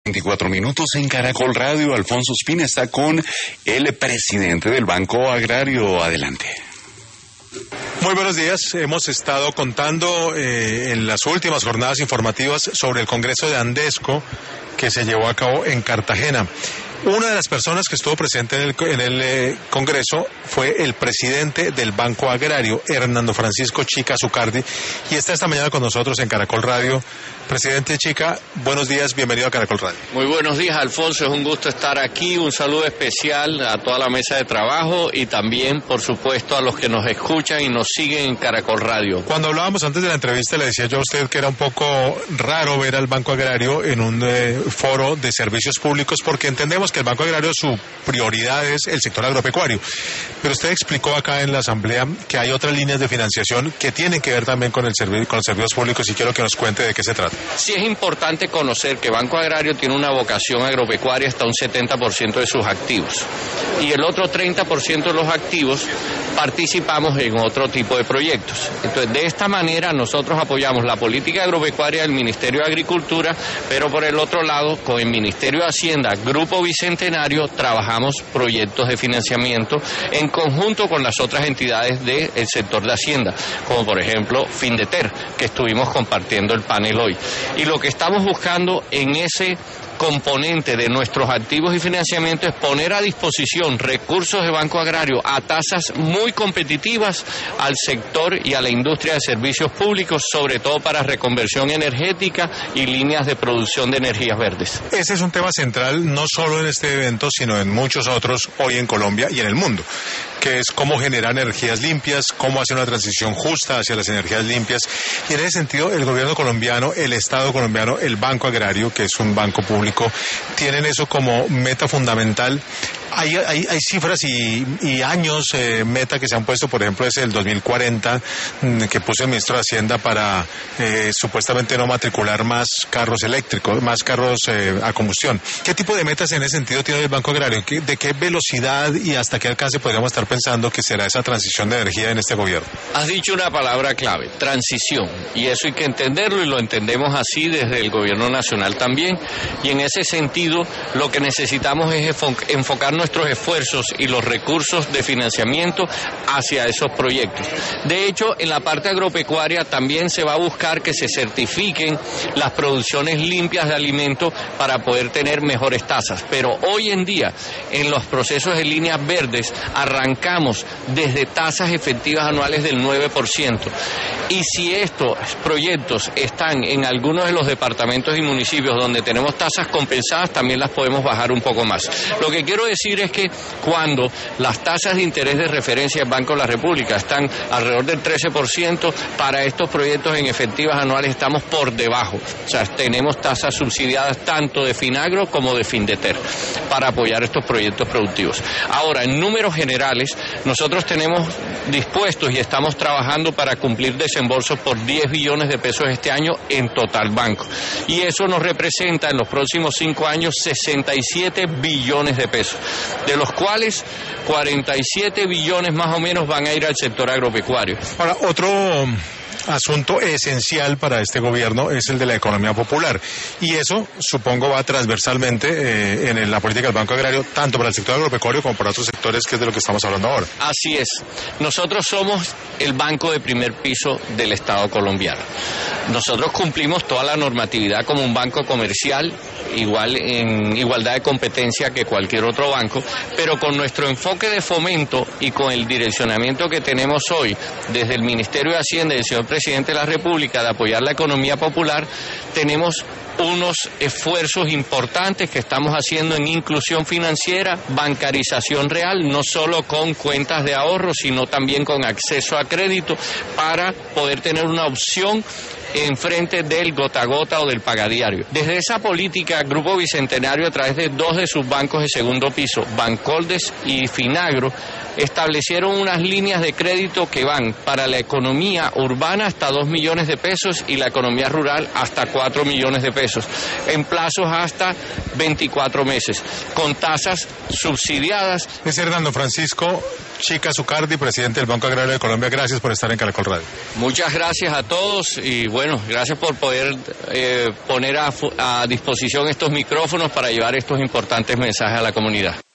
24 minutos en Caracol Radio. Alfonso Espina está con el presidente del Banco Agrario. Adelante. Muy buenos días. Hemos estado contando en las últimas jornadas informativas sobre el Congreso de Andesco que se llevó a cabo en Cartagena. Una de las personas que estuvo presente en el Congreso fue el presidente del Banco Agrario, Hernando Francisco Chica Zucardi, y está esta mañana con nosotros en Caracol Radio. Presidente Chica, buenos días, bienvenido a Caracol Radio. Muy buenos días, Alfonso, es un gusto estar aquí. Un saludo especial a toda la mesa de trabajo y también, por supuesto, a los que nos escuchan y nos siguen en Caracol Radio. Cuando hablábamos antes de la entrevista, le decía yo a usted que era un poco raro ver al Banco Agrario en un foro de servicios públicos, porque entendemos que el Banco Agrario, su prioridad es el sector agropecuario. Pero usted explicó acá en la Asamblea que hay otras líneas de financiación que tienen que ver también con los servicios públicos, y quiero que nos cuente de qué se trata. Sí, es importante conocer que Banco Agrario tiene una vocación agropecuaria hasta un 70% de sus activos. Y el otro 30% de los activos participamos en otro tipo de proyectos. Entonces, de esta manera nosotros apoyamos la política agropecuaria del Ministerio de Agricultura, pero por el otro lado, con el Ministerio de Hacienda, Grupo Bicentenario, trabajamos proyectos de financiamiento en conjunto con las otras entidades del sector de Hacienda, como por ejemplo Findeter, que estuvimos compartiendo el panel hoy. Y lo que estamos buscando en ese componente de nuestros activos y financiamiento es poner a disposición recursos de Banco Agrario a tasas muy competitivas al sector y a la industria de servicios públicos, sobre todo para reconversión energética y líneas de producción de energías verdes. Ese es un tema central no solo en este evento, sino en muchos otros hoy en Colombia y en el mundo, que es cómo generar energías limpias, cómo hacer una transición justa hacia las energías limpias. Y en ese sentido, el gobierno colombiano, el Estado colombiano, el Banco Agrario, que es un banco público, tienen eso como meta fundamental. Hay cifras y años meta que se han puesto, por ejemplo, es el 2040, que puso el ministro de Hacienda para supuestamente no matricular más carros eléctricos, más carros a combustión. ¿Qué tipo de metas en ese sentido tiene el Banco Agrario? ¿De qué velocidad y hasta qué alcance podríamos estar pensando que será esa transición de energía en este gobierno? Has dicho una palabra clave, transición, y eso hay que entenderlo, y lo entendemos así desde el gobierno nacional también, y en ese sentido lo que necesitamos es enfocar nuestros esfuerzos y los recursos de financiamiento hacia esos proyectos. De hecho, en la parte agropecuaria también se va a buscar que se certifiquen las producciones limpias de alimentos para poder tener mejores tasas, pero hoy en día en los procesos de líneas verdes arrancamos desde tasas efectivas anuales del 9%, y si estos proyectos están en algunos de los departamentos y municipios donde tenemos tasas compensadas, también las podemos bajar un poco más. Lo que quiero decir es que cuando las tasas de interés de referencia del Banco de la República están alrededor del 13%, para estos proyectos en efectivas anuales estamos por debajo. O sea, tenemos tasas subsidiadas tanto de Finagro como de Findeter para apoyar estos proyectos productivos. Ahora, en números generales, nosotros tenemos dispuestos y estamos trabajando para cumplir desembolsos por 10 billones de pesos este año en total banco. Y eso nos representa en los próximos 5 años 67 billones de pesos, de los cuales 47 billones más o menos van a ir al sector agropecuario. Ahora, otro asunto esencial para este gobierno es el de la economía popular, y eso supongo va transversalmente en la política del Banco Agrario, tanto para el sector agropecuario como para otros sectores, que es de lo que estamos hablando ahora. Así es, nosotros somos el banco de primer piso del Estado colombiano. Nosotros cumplimos toda la normatividad como un banco comercial, igual en igualdad de competencia que cualquier otro banco, pero con nuestro enfoque de fomento y con el direccionamiento que tenemos hoy desde el Ministerio de Hacienda y el señor Presidente de la República de apoyar la economía popular, tenemos unos esfuerzos importantes que estamos haciendo en inclusión financiera, bancarización real, no solo con cuentas de ahorro, sino también con acceso a crédito, para poder tener una opción en frente del gota a gota o del pagadiario. Desde esa política, Grupo Bicentenario, a través de 2 de sus bancos de segundo piso, Bancoldes y Finagro, establecieron unas líneas de crédito que van para la economía urbana hasta 2 millones de pesos y la economía rural hasta 4 millones de pesos. pesos, en plazos hasta 24 meses, con tasas subsidiadas. Es Hernando Francisco Chica Zucardi, presidente del Banco Agrario de Colombia. Gracias por estar en Caracol Radio. Muchas gracias a todos y bueno, gracias por poder poner a disposición estos micrófonos para llevar estos importantes mensajes a la comunidad.